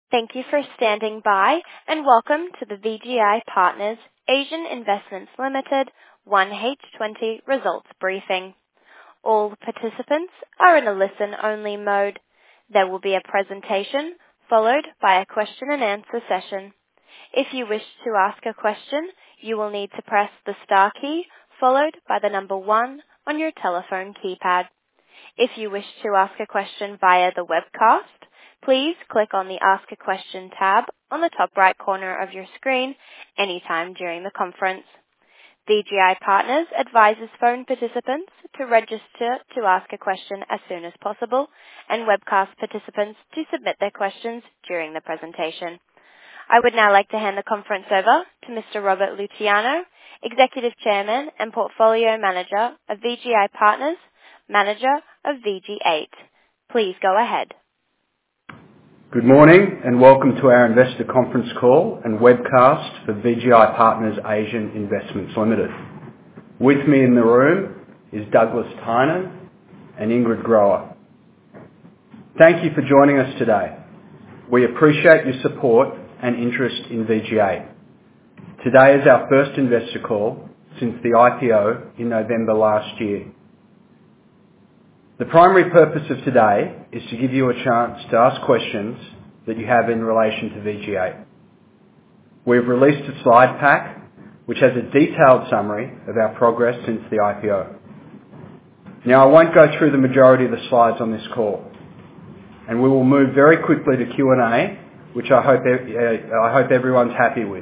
Thank you for standing by, and welcome to the VGI Partners Asian Investments Limited 1H20 results briefing. All participants are in a listen-only mode. There will be a presentation followed by a question and answer session. If you wish to ask a question, you will need to press the star key followed by the number 1 on your telephone keypad. If you wish to ask a question via the webcast, please click on the Ask a Question tab on the top right corner of your screen anytime during the conference. VGI Partners advises phone participants to register to ask a question as soon as possible and webcast participants to submit their questions during the presentation. I would now like to hand the conference over to Mr. Robert Luciano, Executive Chairman and Portfolio Manager of VGI Partners, Manager of VG8. Please go ahead. Good morning and welcome to our investor conference call and webcast for VGI Partners Asian Investments Limited. With me in the room is Douglas Tynan and Ingrid Groer. Thank you for joining us today. We appreciate your support and interest in VG8. Today is our first investor call since the IPO in November last year. The primary purpose of today is to give you a chance to ask questions that you have in relation to VG8. We've released a slide pack which has a detailed summary of our progress since the IPO. Now, I won't go through the majority of the slides on this call, and we will move very quickly to Q&A, which I hope everyone's happy with.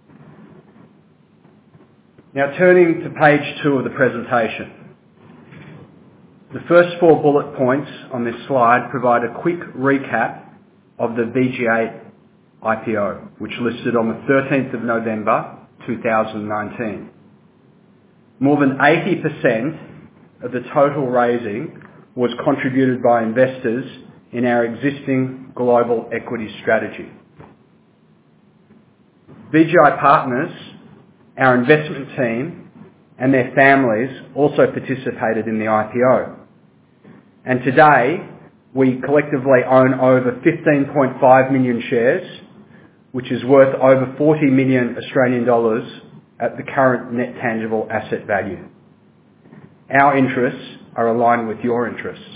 Now, turning to page 2 of the presentation. The first 4 bullet points on this slide provide a quick recap of the VG8 IPO, which listed on the 13th of November 2019. More than 80% of the total raising was contributed by investors in our existing global equity strategy. VGI Partners, our investment team, and their families also participated in the IPO. And today, we collectively own over 15.5 million shares, which is worth over 40 million Australian dollars at the current net tangible asset value. Our interests are aligned with your interests.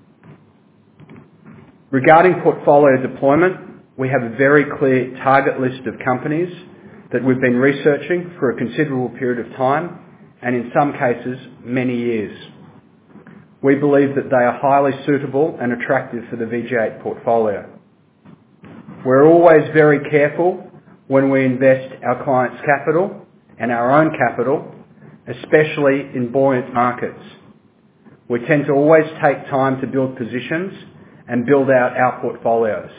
Regarding portfolio deployment, we have a very clear target list of companies that we've been researching for a considerable period of time, and in some cases, many years. We believe that they are highly suitable and attractive for the VG8 portfolio. We're always very careful when we invest our clients' capital and our own capital, especially in buoyant markets. We tend to always take time to build positions and build out our portfolios.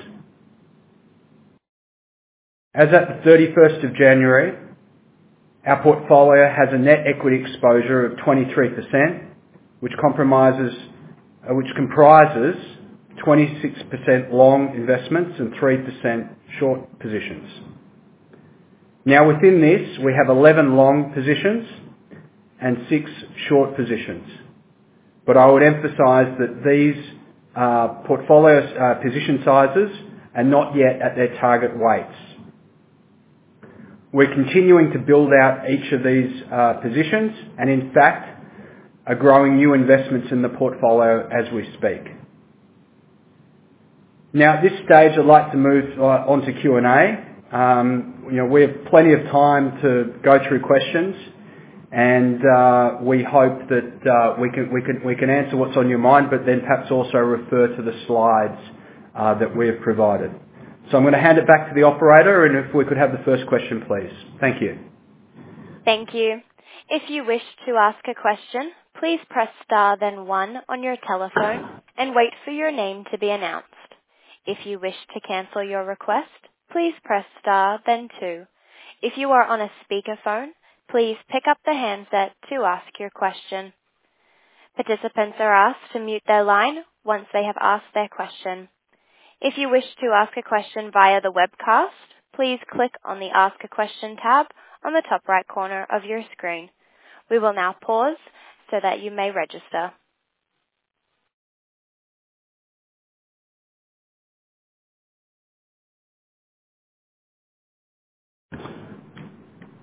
As at the 31st of January, our portfolio has a net equity exposure of 23%, which comprises 26% long investments and 3% short positions. Now, within this, we have 11 long positions and 6 short positions. But I would emphasise that these portfolio position sizes are not yet at their target weights. We're continuing to build out each of these positions, and in fact, are growing new investments in the portfolio as we speak. Now, at this stage, I'd like to move on to Q&A. We have plenty of time to go through questions, and we hope that we can answer what's on your mind, but then perhaps also refer to the slides that we have provided. So I'm going to hand it back to the operator, and if we could have the first question, please. Thank you. Thank you. If you wish to ask a question, please press star then 1 on your telephone and wait for your name to be announced. If you wish to cancel your request, please press star then 2. If you are on a speakerphone, please pick up the handset to ask your question. Participants are asked to mute their line once they have asked their question. If you wish to ask a question via the webcast, please click on the Ask a Question tab on the top right corner of your screen. We will now pause so that you may register.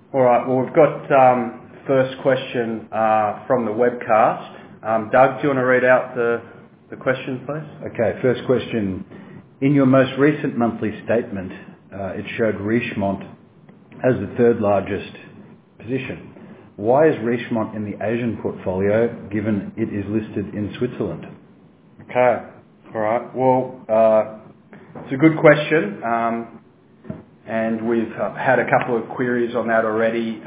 All right. Well, we've got first question from the webcast. Doug, do you want to read out the question, please? Okay. First question. In your most recent monthly statement, it showed Richemont as the third largest position. Why is Richemont in the Asian portfolio, given it is listed in Switzerland? Okay. All right. Well, it's a good question, and we've had a couple of queries on that already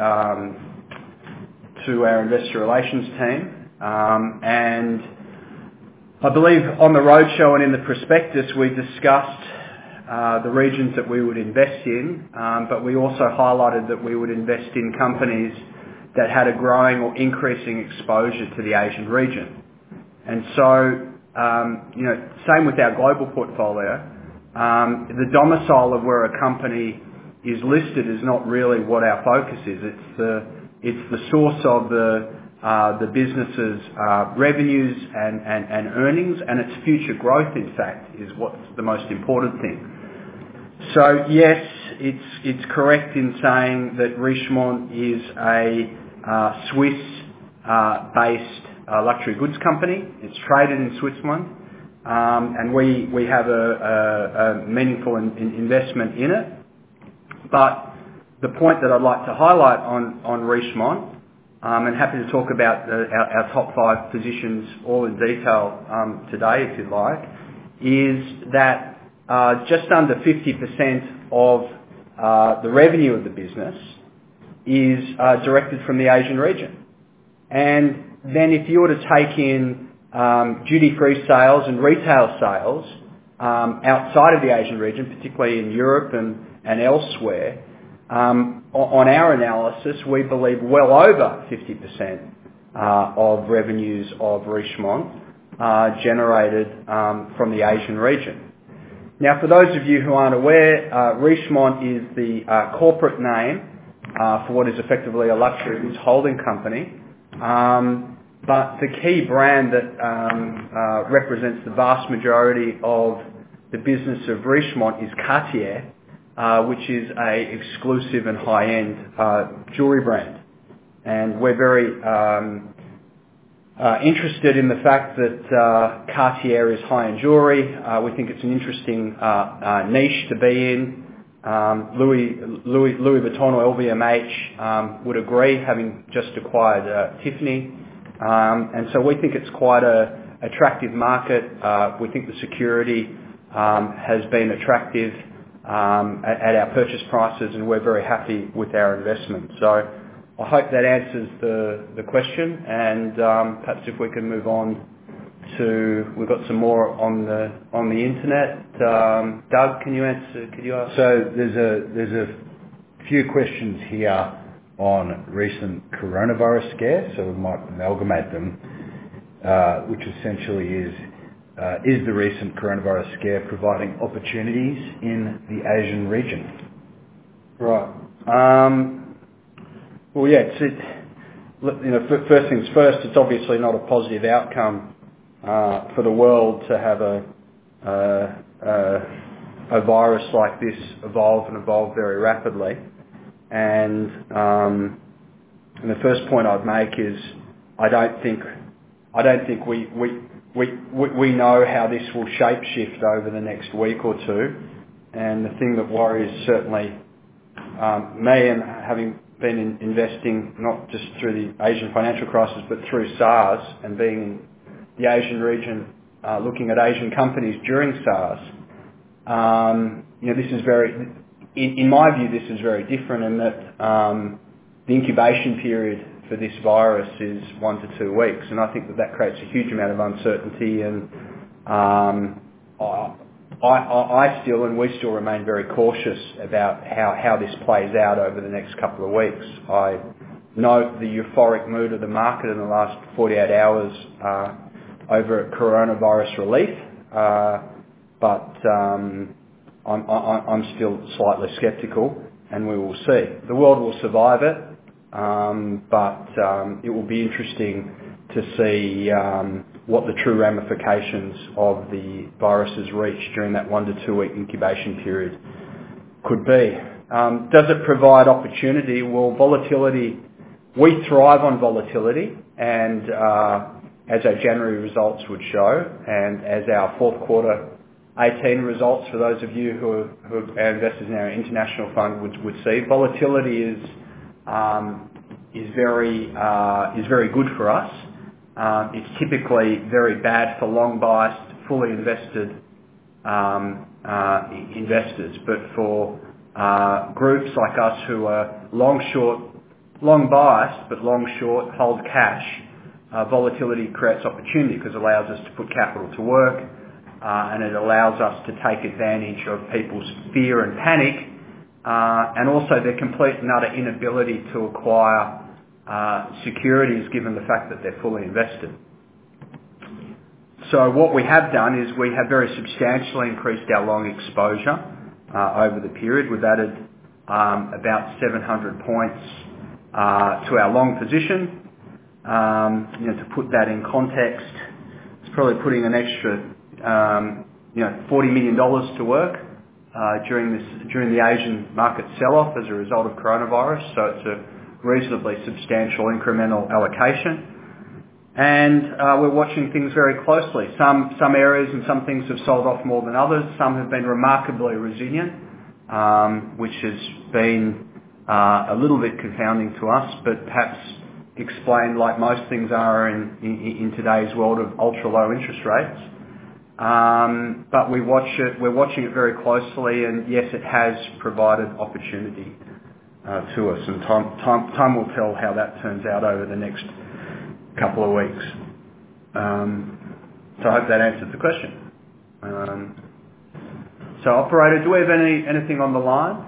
to our investor relations team. And I believe on the roadshow and in the prospectus we discussed the regions that we would invest in, but we also highlighted that we would invest in companies that had a growing or increasing exposure to the Asian region. And so, same with our global portfolio. The domicile of where a company is listed is not really what our focus is. It's the source of the business's revenues and earnings, and its future growth, in fact, is what's the most important thing. So yes, it's correct in saying that Richemont is a Swiss-based luxury goods company. It's traded in Switzerland, and we have a meaningful investment in it. But the point that I'd like to highlight on Richemont, and happy to talk about our top 5 positions all in detail today, if you'd like, is that just under 50% of the revenue of the business is directed from the Asian region. And then if you were to take in duty-free sales and retail sales outside of the Asian region, particularly in Europe and elsewhere, on our analysis, we believe well over 50% of revenues of Richemont are generated from the Asian region. Now, for those of you who aren't aware, Richemont is the corporate name for what is effectively a luxury goods holding company. But the key brand that represents the vast majority of the business of Richemont is Cartier, which is a exclusive and high-end jewellery brand. And we're very interested in the fact that Cartier is high-end jewellery. We think it's an interesting niche to be in. Louis Vuitton or LVMH would agree, having just acquired Tiffany. And so we think it's quite an attractive market. We think the security has been attractive at our purchase prices, and we're very happy with our investment. So I hope that answers the question, and perhaps if we can move on to, we've got some more on the internet. Doug, can you answer? Could you ask? So there's a few questions here on recent coronavirus scare, so we might amalgamate them, which essentially is the recent coronavirus scare providing opportunities in the Asian region? Right. Well, yeah. First things first. It's obviously not a positive outcome for the world to have a virus like this evolve very rapidly. And the first point I'd make is I don't think we know how this will shapeshift over the next week or two. And the thing that worries certainly me, and having been investing not just through the Asian financial crisis but through SARS and being in the Asian region, looking at Asian companies during SARS, this is very, in my view, this is very different in that the incubation period for this virus is 1 to 2 weeks, and I think that creates a huge amount of uncertainty. And we still remain very cautious about how this plays out over the next couple of weeks. I note the euphoric mood of the market in the last 48 hours over coronavirus relief, but I'm still slightly sceptical, and we will see. The world will survive it, but it will be interesting to see what the true ramifications of the virus's reach during that 1 to 2 week incubation period could be. Does it provide opportunity? Well, volatility, we thrive on volatility, and as our January results would show, and as our fourth quarter 18 results, for those of you who are our investors in our international fund would see, volatility is very good for us. It's typically very bad for long biased, fully invested investors, but for groups like us who are long biased but long short, hold cash, volatility creates opportunity because it allows us to put capital to work, and it allows us to take advantage of people's fear and panic, and also their complete and utter inability to acquire securities given the fact that they're fully invested. So what we have done is we have very substantially increased our long exposure over the period. We've added about 700 points to our long position. To put that in context, it's probably putting an extra $40 million to work during the Asian market sell-off as a result of coronavirus. So it's a reasonably substantial incremental allocation. And we're watching things very closely. Some areas and some things have sold off more than others. Some have been remarkably resilient, which has been a little bit confounding to us, but perhaps explained like most things are in today's world of ultra-low interest rates. But we're watching it very closely, and yes, it has provided opportunity to us, and time will tell how that turns out over the next couple of weeks. So I hope that answers the question. So operator, do we have anything on the line?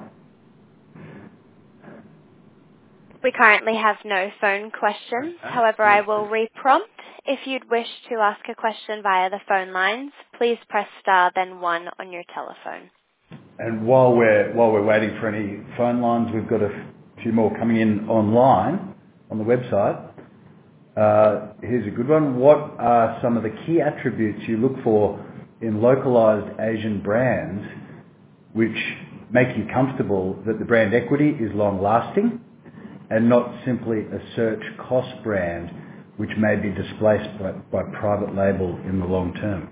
We currently have no phone questions. However, I will re-prompt. If you'd wish to ask a question via the phone lines, please press star then 1 on your telephone. And while we're waiting for any phone lines, we've got a few more coming in online on the website. Here's a good one. What are some of the key attributes you look for in localized Asian brands which make you comfortable that the brand equity is long-lasting and not simply a search cost brand which may be displaced by private label in the long term?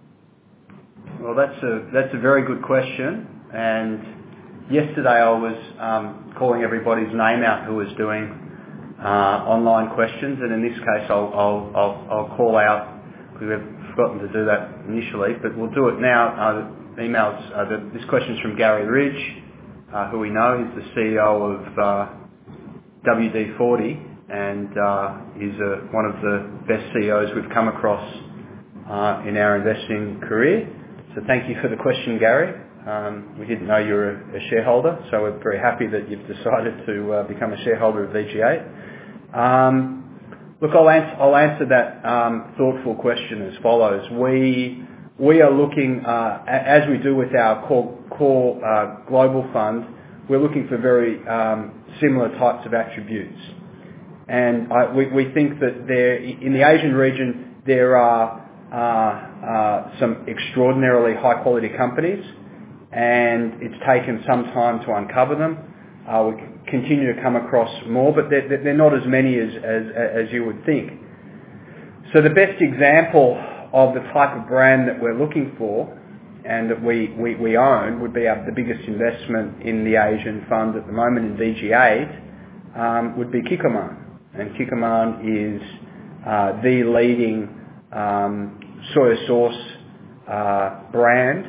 Well, that's a very good question. And yesterday I was calling everybody's name out who was doing online questions, and in this case I'll call out, because we've forgotten to do that initially, but we'll do it now. This question's from Gary Ridge, who we know. He's the CEO of WD-40, and is one of the best CEOs we've come across in our investing career. So thank you for the question, Gary. We didn't know you were a shareholder, so we're very happy that you've decided to become a shareholder of VG8. Look, I'll answer that thoughtful question as follows. We are looking, as we do with our core global fund, we're looking for very similar types of attributes. And we think that in the Asian region there are some extraordinarily high quality companies, and it's taken some time to uncover them. We continue to come across more, but they're not as many as you would think. So the best example of the type of brand that we're looking for and that we own would be the biggest investment in the Asian fund at the moment in VG8 would be Kikkoman. And Kikkoman is the leading soy sauce brand,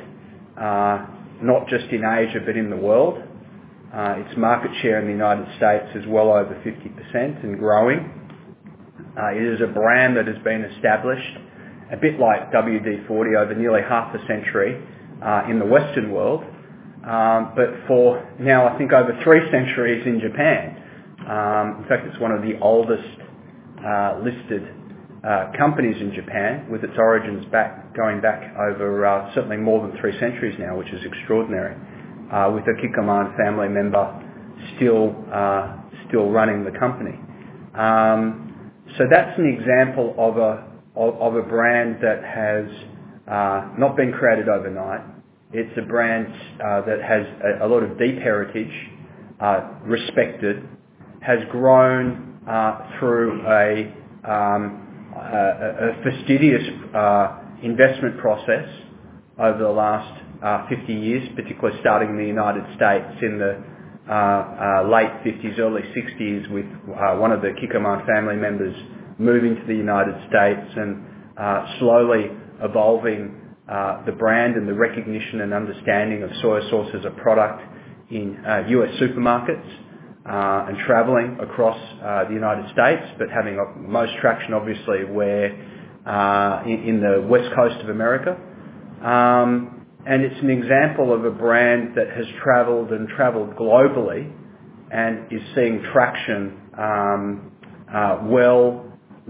not just in Asia but in the world. Its market share in the United States is well over 50% and growing. It is a brand that has been established, a bit like WD-40, over nearly half a century in the Western world, but for now I think over 3 centuries in Japan. In fact, it's one of the oldest listed companies in Japan, with its origins going back over certainly more than 3 centuries now, which is extraordinary, with a Kikkoman family member still running the company. So that's an example of a brand that has not been created overnight. It's a brand that has a lot of deep heritage, respected, has grown through a fastidious investment process over the last 50 years, particularly starting in the United States in the late 50s, early 60s, with one of the Kikkoman family members moving to the United States and slowly evolving the brand and the recognition and understanding of soy sauce as a product in US supermarkets and travelling across the United States, but having most traction obviously where in the west coast of America. And it's an example of a brand that has travelled globally and is seeing traction well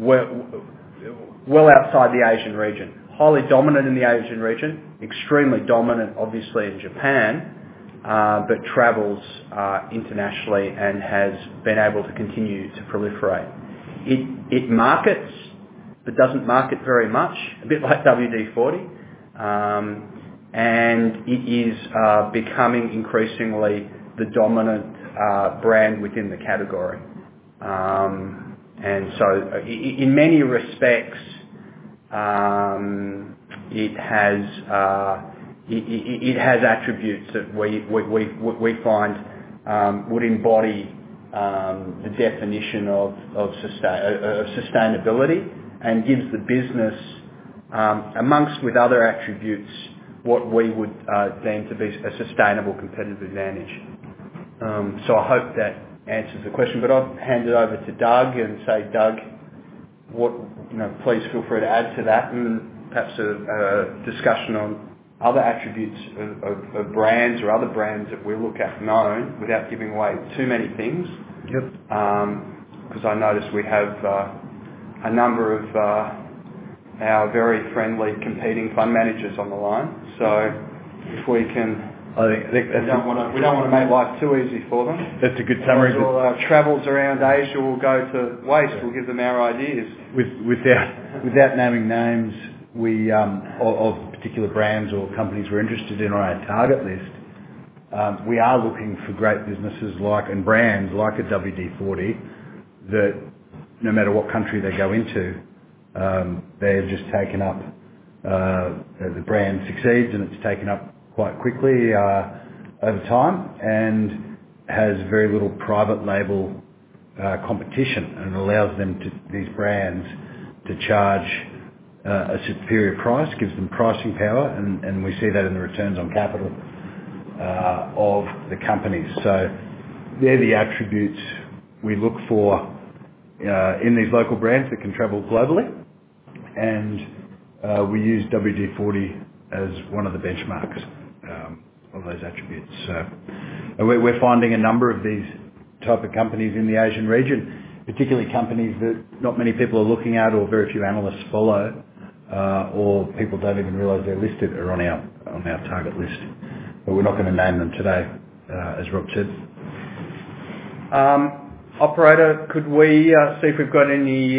outside the Asian region. Highly dominant in the Asian region, extremely dominant obviously in Japan, but travels internationally and has been able to continue to proliferate. It markets, but doesn't market very much, a bit like WD-40. And it is becoming increasingly the dominant brand within the category. And so in many respects, it has attributes that we find would embody the definition of sustainability and gives the business, amongst with other attributes, what we would deem to be a sustainable competitive advantage. So I hope that answers the question, but I'll hand it over to Doug and say, Doug, please feel free to add to that, and perhaps a discussion on other attributes of brands or other brands that we look at known without giving away too many things. Yep. Because I notice we have a number of our very friendly competing fund managers on the line. So if we can, we don't want to make life too easy for them. That's a good summary. All our travels around Asia will go to waste. We'll give them our ideas. Without naming names, we of particular brands or companies we're interested in on our target list, we are looking for great businesses and brands like a WD-40 that no matter what country they go into, they've just taken up, the brand succeeds and it's taken up quite quickly over time and has very little private label competition, and allows these brands to charge a superior price, gives them pricing power, and we see that in the returns on capital of the companies. So they're the attributes we look for in these local brands that can travel globally, and we use WD-40 as one of the benchmarks of those attributes. So we're finding a number of these type of companies in the Asian region, particularly companies that not many people are looking at or very few analysts follow, or people don't even realise they're listed, are on our target list. But we're not going to name them today, as Rob said. Operator, could we see if we've got any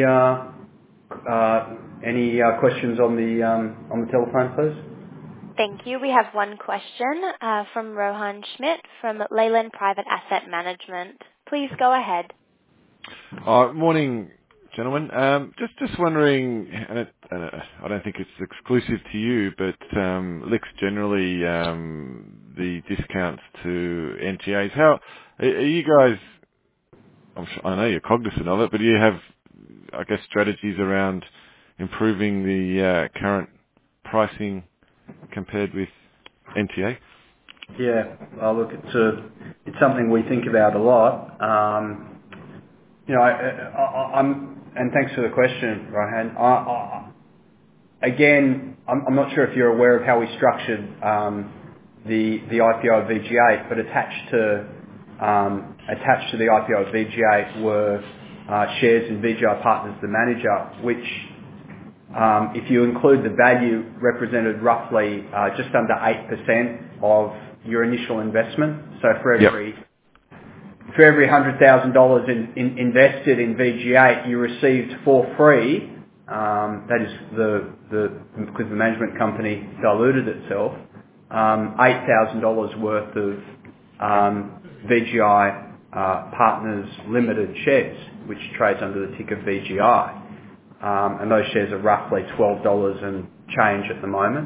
questions on the telephone, please? Thank you. We have one question from Rohan Schmidt from Leyland Private Asset Management. Please go ahead. Morning, gentlemen. Just wondering, and I don't think it's exclusive to you, but LICs generally, the discounts to NTAs. How are you guys? I know you're cognizant of it, but do you have, I guess, strategies around improving the current pricing compared with NTA? Yeah, well, look, it's something we think about a lot. And thanks for the question, Rohan. I'm not sure if you're aware of how we structured the IPO of VG8, but attached to the IPO of VG8 were shares in VGI Partners, the manager, which, if you include the value, represented roughly just under 8% of your initial investment. So for every $100,000 invested in VG8, you received for free. That is because the management company diluted itself. $8,000 worth of VGI Partners Limited shares, which trades under the ticker VGI. And those shares are roughly $12 and change at the moment.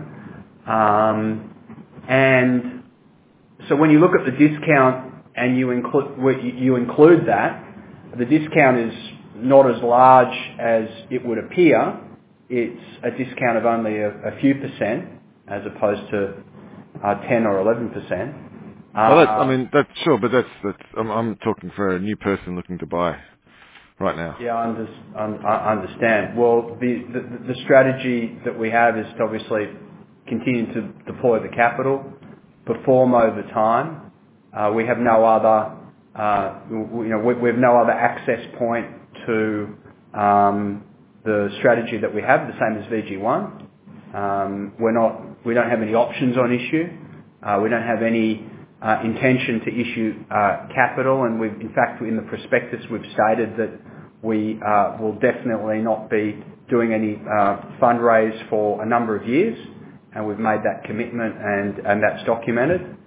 And so when you look at the discount and you include that, the discount is not as large as it would appear. It's a discount of only a few percent as opposed to 10 or 11%. Well, that's sure, but that's I'm talking for a new person looking to buy right now. Yeah, I understand. Well, the strategy that we have is to obviously continue to deploy the capital, perform over time. We have no other, we have no other access point to the strategy that we have, the same as VG1. We don't have any options on issue. We don't have any intention to issue capital, and in fact, in the prospectus, we've stated that we will definitely not be doing any fundraise for a number of years, and we've made that commitment, and that's documented.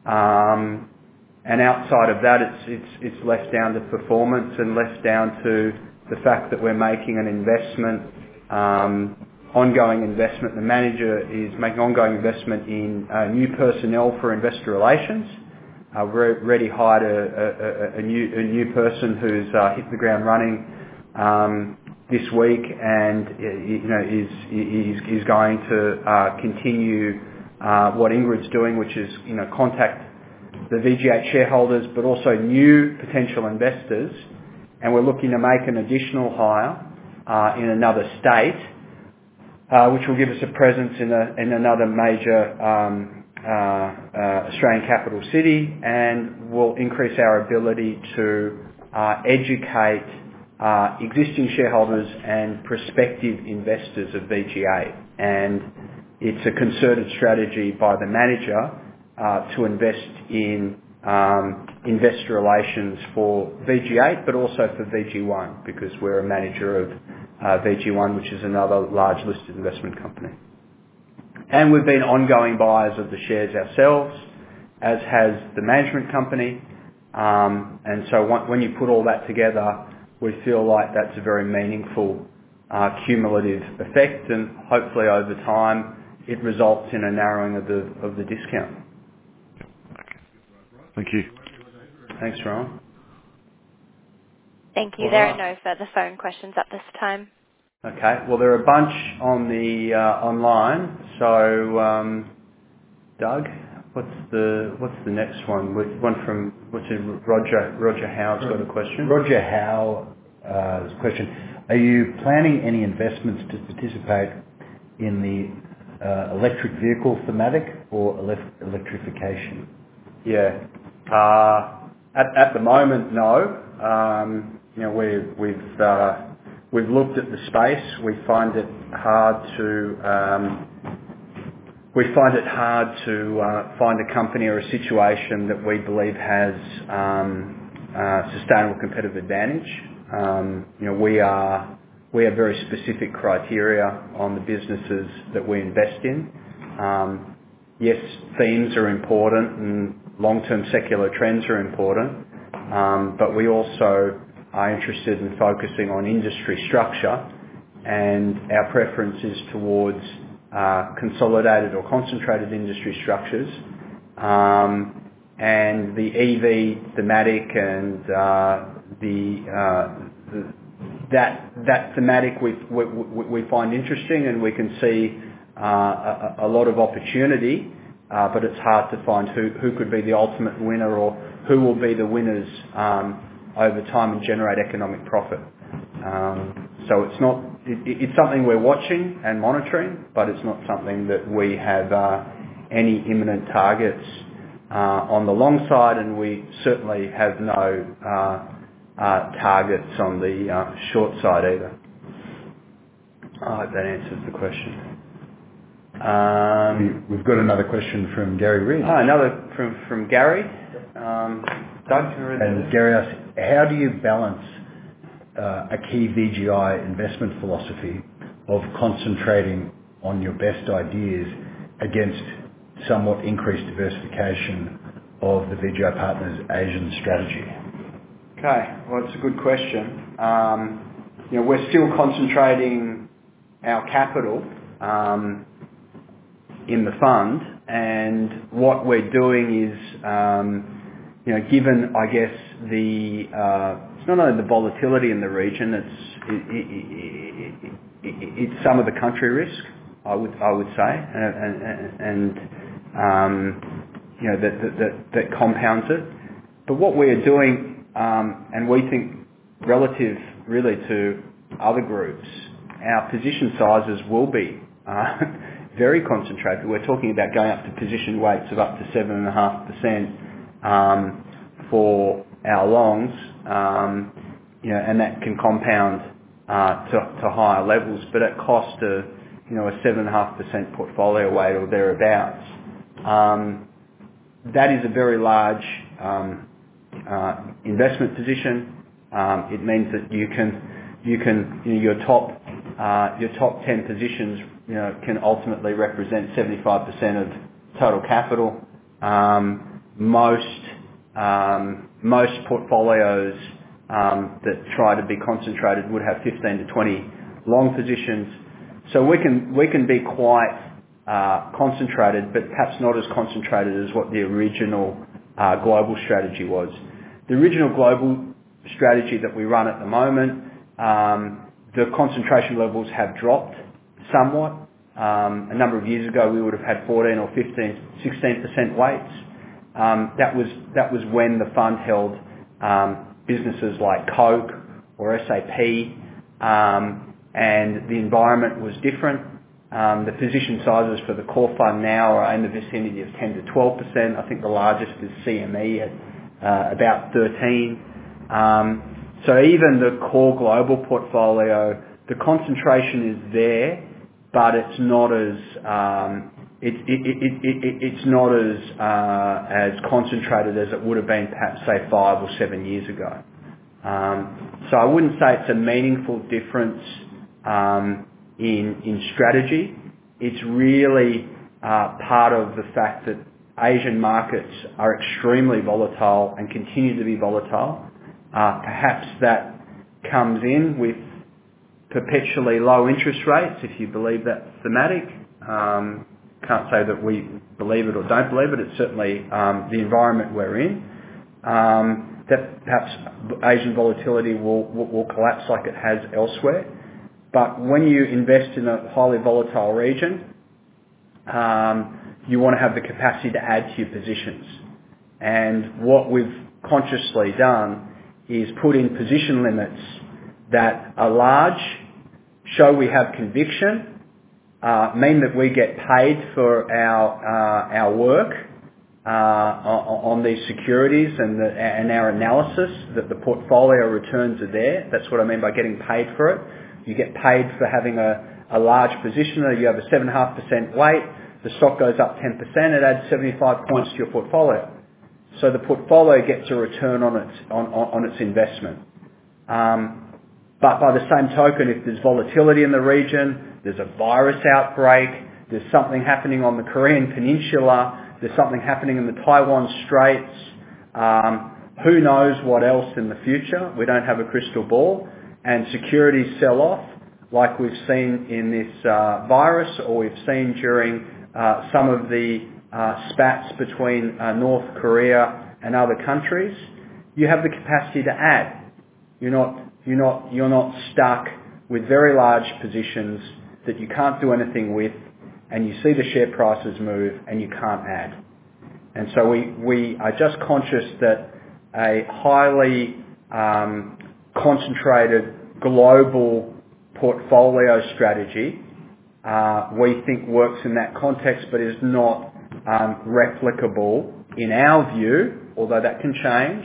And outside of that, it's left down to performance and left down to the fact that we're making an investment, ongoing investment. The manager is making ongoing investment in new personnel for investor relations. We've already hired a new person who's hit the ground running this week, and is going to continue what Ingrid's doing, which is contact the VG8 shareholders, but also new potential investors. And we're looking to make an additional hire in another state, which will give us a presence in another major Australian capital city, and will increase our ability to educate existing shareholders and prospective investors of VG8. And it's a concerted strategy by the manager to invest in investor relations for VG8, but also for VG1, because we're a manager of VG1, which is another large listed investment company. And we've been ongoing buyers of the shares ourselves, as has the management company. And so when you put all that together, we feel like that's a very meaningful cumulative effect, and hopefully over time it results in a narrowing of the discount. Thank you. Thanks, Rowan. Thank you. There are no further phone questions at this time. Okay. Well, there are a bunch on the online. So, Doug, what's the next one? One from Roger Howe's got a question. Roger Howe has a question. Are you planning any investments to participate in the electric vehicle thematic or electrification? Yeah. At the moment, no. We've looked at the space. We find it hard to find a company or a situation that we believe has sustainable competitive advantage. We have very specific criteria on the businesses that we invest in. Yes, themes are important and long-term secular trends are important, but we also are interested in focusing on industry structure, and our preference is towards consolidated or concentrated industry structures. And the EV thematic and that thematic we find interesting, and we can see a lot of opportunity, but it's hard to find who could be the ultimate winner or who will be the winners over time and generate economic profit. So it's something we're watching and monitoring, but it's not something that we have any imminent targets on the long side, and we certainly have no targets on the short side either. I hope that answers the question. We've got another question from Gary Reid. Another from Gary. Doug, can you read that? And Gary asks, how do you balance a key VGI investment philosophy of concentrating on your best ideas against somewhat increased diversification of the VGI Partners Asian strategy? Okay, well, it's a good question. We're still concentrating our capital in the fund, and what we're doing is, given, I guess, it's not only the volatility in the region, it's some of the country risk, I would say, and that compounds it. But what we're doing, and we think relative really to other groups, our position sizes will be very concentrated. We're talking about going up to position weights of up to 7.5% for our longs, and that can compound to higher levels, but at cost of a 7.5% portfolio weight or thereabouts. That is a very large investment position. It means that you can your top 10 positions can ultimately represent 75% of total capital. Most portfolios that try to be concentrated would have 15 to 20 long positions. So we can be quite concentrated, but perhaps not as concentrated as what the original global strategy was. The original global strategy that we run at the moment, the concentration levels have dropped somewhat. A number of years ago, we would have had 14 or 15, 16% weights. That was when the fund held businesses like Coke or SAP, and the environment was different. The position sizes for the core fund now are in the vicinity of 10 to 12%. I think the largest is CME at about 13. So even the core global portfolio, the concentration is there, but it's not as as concentrated as it would have been perhaps say 5 or 7 years ago. So I wouldn't say it's a meaningful difference in strategy. It's really part of the fact that Asian markets are extremely volatile and continue to be volatile. Perhaps that comes in with perpetually low interest rates, if you believe that thematic. Can't say that we believe it or don't believe it. It's certainly the environment we're in. That perhaps Asian volatility will collapse like it has elsewhere. But when you invest in a highly volatile region, you want to have the capacity to add to your positions. And what we've consciously done is put in position limits that are large, show we have conviction, mean that we get paid for our work on these securities and our analysis, that the portfolio returns are there. That's what I mean by getting paid for it. You get paid for having a large position. You have a 7.5% weight. The stock goes up 10%. It adds 75 points to your portfolio. So the portfolio gets a return on its investment. But by the same token, if there's volatility in the region, there's a virus outbreak, there's something happening on the Korean Peninsula, there's something happening in the Taiwan Straits, who knows what else in the future? We don't have a crystal ball. And securities sell off, like we've seen in this virus, or we've seen during some of the spats between North Korea and other countries. You have the capacity to add. You're not stuck with very large positions that you can't do anything with, and you see the share prices move and you can't add. And so we are just conscious that a highly concentrated global portfolio strategy we think works in that context, but is not replicable in our view, although that can change,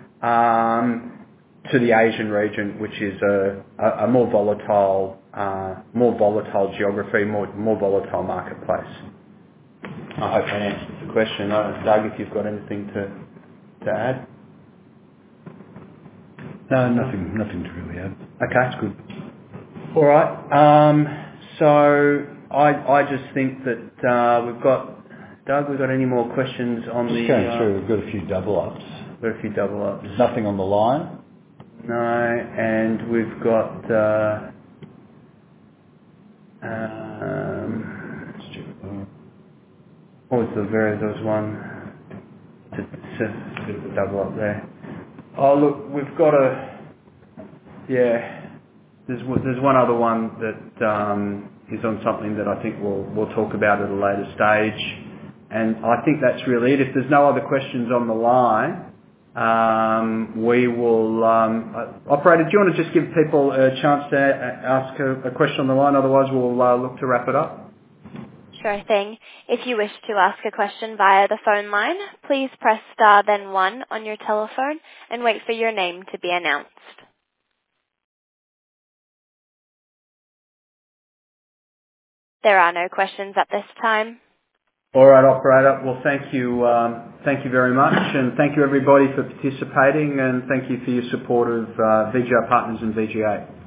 to the Asian region, which is a more volatile geography, more volatile marketplace. I hope that answers the question. Doug, if you've got anything to add? No, nothing to really add. Okay, that's good. All right. So I just think that we've got Doug, we got any more questions on Just going through, we've got a few double-ups. Got a few double-ups. There's nothing on the line? No, and we've got... there was one to double up there. Oh, look, we've got there's one other one that is on something that I think we'll talk about at a later stage. And I think that's really it. If there's no other questions on the line, we will... Operator, do you want to just give people a chance to ask a question on the line? Otherwise, we'll look to wrap it up. Sure thing. If you wish to ask a question via the phone line, please press star then 1 on your telephone and wait for your name to be announced. There are no questions at this time. All right, operator. Well, thank you very much, and thank you everybody for participating, and thank you for your support of VGI Partners and VG8.